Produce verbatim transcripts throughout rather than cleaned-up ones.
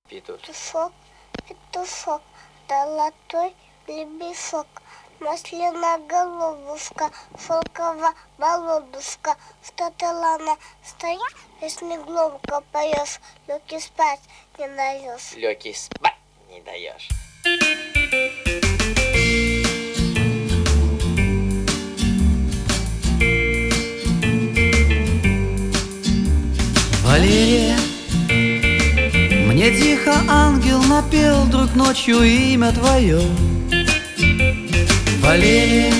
Петух. Петушок, петушок, золотой лебешок, масляная головушка, шелковая болодушка, что ты, лана, стоя, если громко поешь, легкий спать не даешь. Легкий спать не даешь. Валерия, мне тихо ангел напел вдруг ночью имя твое. Валерия,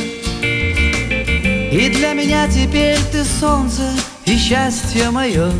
и для меня теперь ты солнце и счастье мое.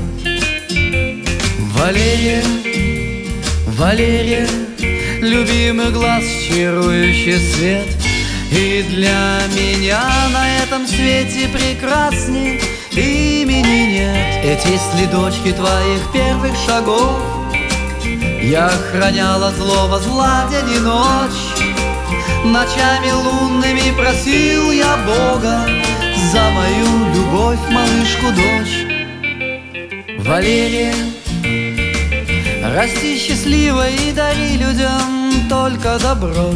Валерия, Валерия, любимый глаз, чарующий свет. И для меня на этом свете прекрасней имени нет. Эти следочки твоих первых шагов я охранял от злого зла день и ночь. Ночами лунными просил я Бога за мою любовь, малышку-дочь. Валерия, расти счастливой и дари людям только добро.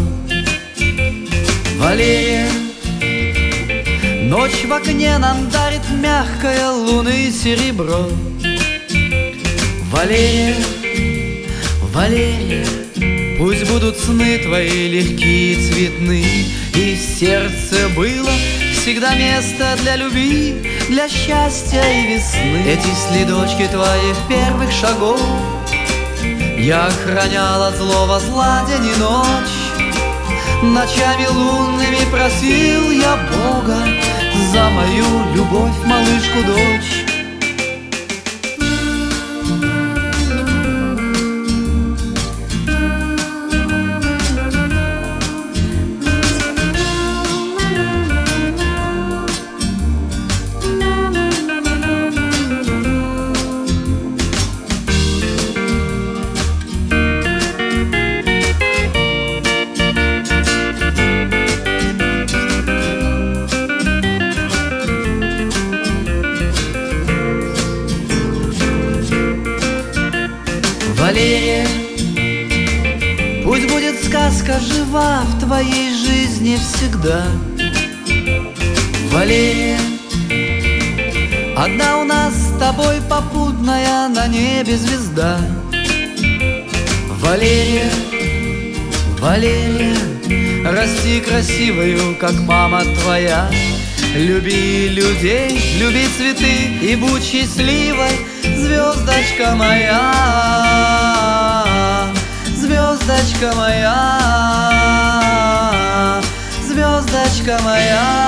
Валерия, ночь в окне нам дарит мягкое луны серебро. Валерия, Валерия, пусть будут сны твои легкие и цветны, и в сердце было всегда место для любви, для счастья и весны. Эти следочки твоих первых шагов я охранял от злого зла день и ночь. Ночами лунными просил я Бога за мою любовь, малышку-дочь. Валерия, пусть будет сказка жива в твоей жизни всегда. Валерия, одна у нас с тобой попутная на небе звезда. Валерия, Валерия, расти красивою, как мама твоя. Люби людей, люби цветы и будь счастливой, звездочка моя, звездочка моя, звездочка моя.